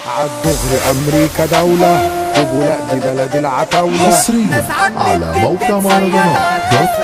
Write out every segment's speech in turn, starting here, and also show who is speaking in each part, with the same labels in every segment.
Speaker 1: عالدغري امريكا دولة وبولاق دي بلد العتاولة.
Speaker 2: حصريا على موقع مهرجانات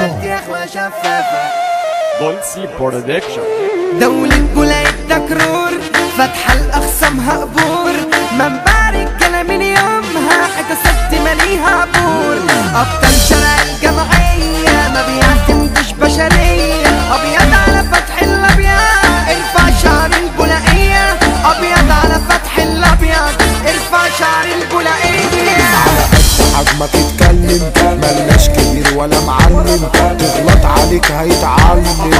Speaker 3: دولسي برودكشن.
Speaker 4: دولة بولاق دكرور فاتحة لأخصامها قبور، منبع رجالة من يومها حتى ست ماليها عبور. أبطال شارع الجمعية ما بيعتمدوش بشرية، أبيض على فتح الأبيض ارفع شعر البولاقية، أبيض على فتح الأبيض ارفع شعر البولاقية.
Speaker 1: على قد حجمك اتكلم ملناش كبير ولا معلم، تغلط عليك هيتعلم.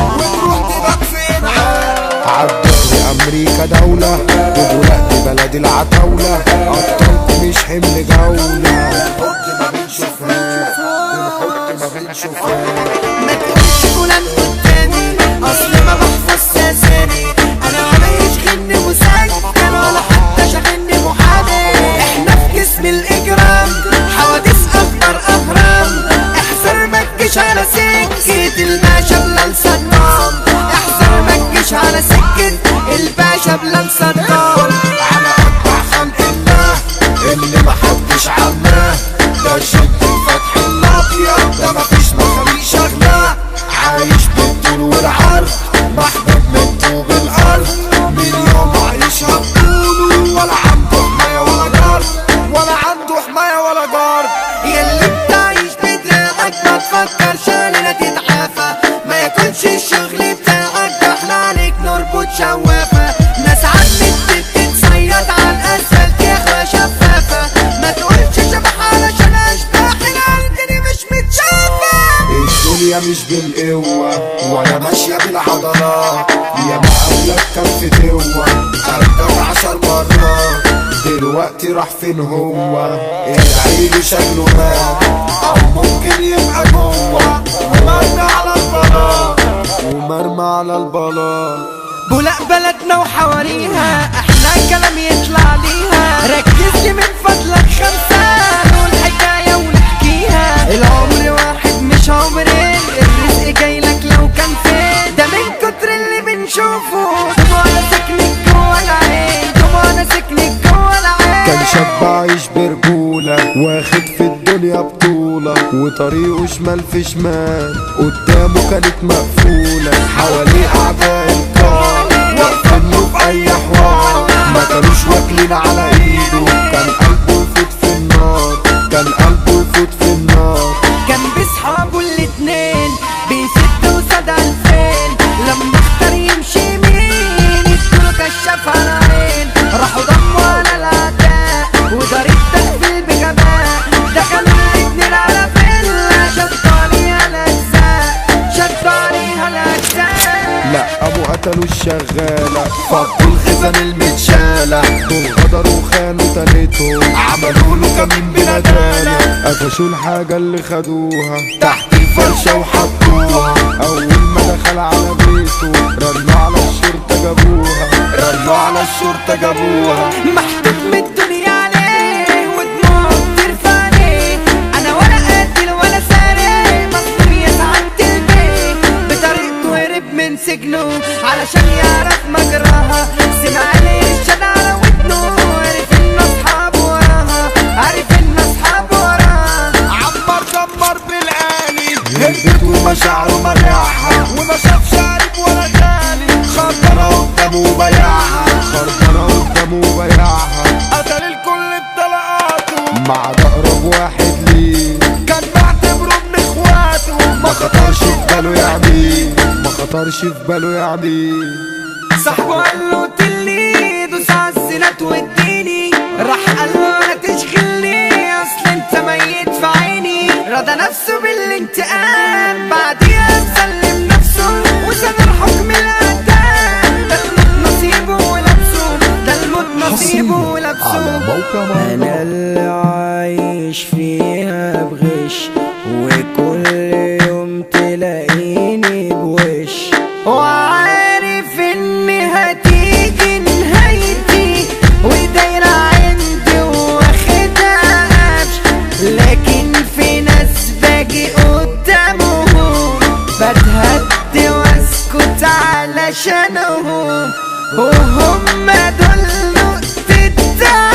Speaker 1: عالدغري امريكا دولة وبولاق دي بلد العتاولة، ابطالكم مش حمل جولة. ما بنشوفهاش ما بنشوفهاش.
Speaker 4: ما تقولش فلان قدامي اصل ما بحفظش اسامي، انا ولا يشغلني مسجل ولا حتى شاغلني محامي. احنا في جسم الاجرام حوادث اكبر اهرام، احذر ما تجيش على سكة الباشا بلال صدام، احذر ما تجيش على سكة الباشا بلال صدام.
Speaker 1: على قطع خلق الله اللي محدش عماه، ده شد الفتح الابيض ده مفيش مخاريج شغلاه. عايش بالطول والعرض محبوب من طوب الارض، من يوم عايشها بطوله ولا عنده حماية ولا جار، ولا عنده حماية ولا جار.
Speaker 4: ياللي بتعيش بدراعك ما تفكرش علينا تتعافى، ما ياكلش الشغل بتاعك ده احنا عليك نربط شوافة. ناس عمت بتتصيد على الاسفلت يا اخوة شفافة، ما تقولش شبح علشان اشباح الارض دي مش متشافة.
Speaker 1: الدنيا مش بالقوة ولا ماشية بالعضلات، يا مقابلك كان في توة قدك 10 مرات. دلوقتي راح فين هو العيل شكله مات، او ممكن يبقى جوه ومرمي على البلاط ومرمي على البلاط.
Speaker 4: بولاق بلدنا وحواريها احلى كلام يطلع ليها، ركز لي من فضلك خمسة نقول حكاية ونحكيها. العمر واحد مش عمرين، الرزق جايلك لو كان فين، ده من كتر اللي بنشوفه دموعنا سكنت جوا العين، دموعنا سكنت جوا العين.
Speaker 1: كان شاب عايش برجولة واخد في الدنيا بطولة، وطريقه شمال في شمال قدامه كانت مقفولة، حواليه أعداء الكار واقفينه في أي حوار، ما كانوش واكلين على إيده، كان قلبه يفوت في النار، كان قلبه يفوت في النار.
Speaker 4: كان بصحابه الاتنين بيسد وسد الفين، لما اختار يمشي مين ادوله كشاف على عين، راحوا ضموا على الاعداء ودار التقبيل بغباء. دخلوا الاتنين على فيلا شدوا عليها الاجزاء، شدوا عليها الاجزاء.
Speaker 1: لا ابو قتلوا الشغالة فضوا الخزان المتشالة، دول غدروا وخانوا تالتهم عملوا له كمين بندالة، قفشوا الحاجة اللي خدوها تحت الفرشة وحطوها. اول ما دخل على بيته رنوا على الشرطة جابوها، رنوا على الشرطة جابوها.
Speaker 4: محطوط من الدنيا عليه ودموعه بترفع عليه، انا ولا قاتل ولا سارق مصر يسعد البيت، بطريقته هرب من سجنه علشان يعرف مجراها. سمع الارشاد على ودنه عرف ان اصحابه وراها، عرف ان اصحابه وراها.
Speaker 1: عمر دمر بالآلي هربت ومشاعره مريحها، وما شافش قريب ولا غالي، خرطانة قدامه بيعها، خرطانة قدامه بيعها. قتل الكل بطلقاته مع أقرب واحد ليه، كان معتبره من اخواته، ما خطرش في باله يعميه، ما خطرش في باله يعميه.
Speaker 4: صاحبه قال له تلي دوس عالزينات واديني، راح قال له انا تشغلني اصل انت ميت في عيني. رضى نفسه بالانتقام بعديها سلم نفسه وصدر حكم الاعدام، ده الموت نصيبه ولبسه، ده الموت نصيبه ولبسه.
Speaker 2: على موقع
Speaker 5: انا
Speaker 2: مهرجانات.
Speaker 5: اللي عايش فيها بغش، وكل يوم تلاقيني بوش،
Speaker 4: وعارف ان هتيجي نهايتي ودايرة عندي واخدها قفش، لكن في ناس باجي قدامهم بتهد واسكت علشانهم، وهم دول نقطة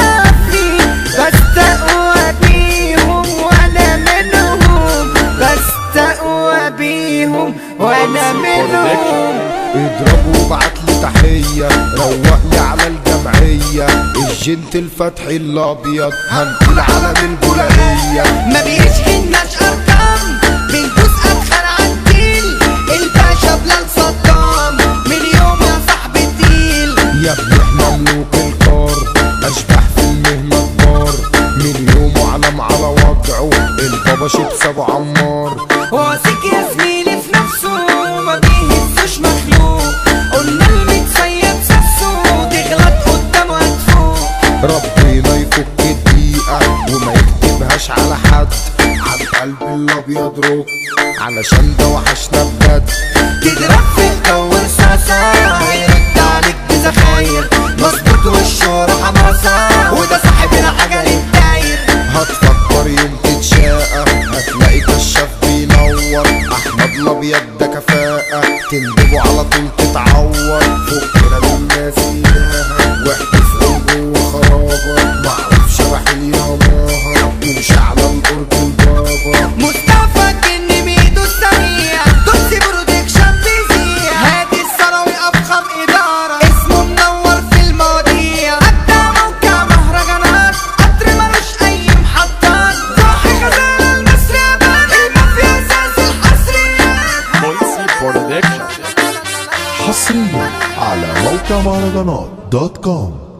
Speaker 1: روقلي على الجمعية الجنت الفتحي الابيض هنقول على الجولانية.
Speaker 4: ما بيشغلناش ارقام بندوس ادخل عالديل الباشا بلال صدام من يوم يا صاحب الديل.
Speaker 1: يا ابني احنا ملوك الكار اشباح في المهنة كبار من يومه علم على وضعه البابا شيبس ابو عمار.
Speaker 4: واثق يا زميلي في نفسه ما بيهزوش مخلوق قلنا المتصيد ساسه تغلط قدامه هتفوق.
Speaker 1: ربنا يفك الدقيقة وما يكتبهاش على حد على القلب الابيض روك علشان ده وحشنا بجد.
Speaker 4: تضرب في الجو رصاصة هيرد عليك بزخاير مظبوط والشهرة حماسة وده صاحب العجل الداير.
Speaker 1: هتفكر يوم تتشاقى هتلاقي كشاف بينور احمد الابيض ده كفاءة تندبه على طول تتعور. فكنا للناس اياها واحدث جوه خرابة معروف شبح اليماها يمشي على الارض البابا.
Speaker 4: مصطفى الجن ميدو السريع دوسي برودكشن بيزيع هادي الثروي افخم ادارة اسمه منور في المواضيع. ابدع موقع مهرجانات قطر ملوش اي محطات صاحي غزالة المصري ابان المافيا اساس الحصريات.
Speaker 3: Dolce Production.
Speaker 2: حصريا على موقع مهرجانات دوت كوم.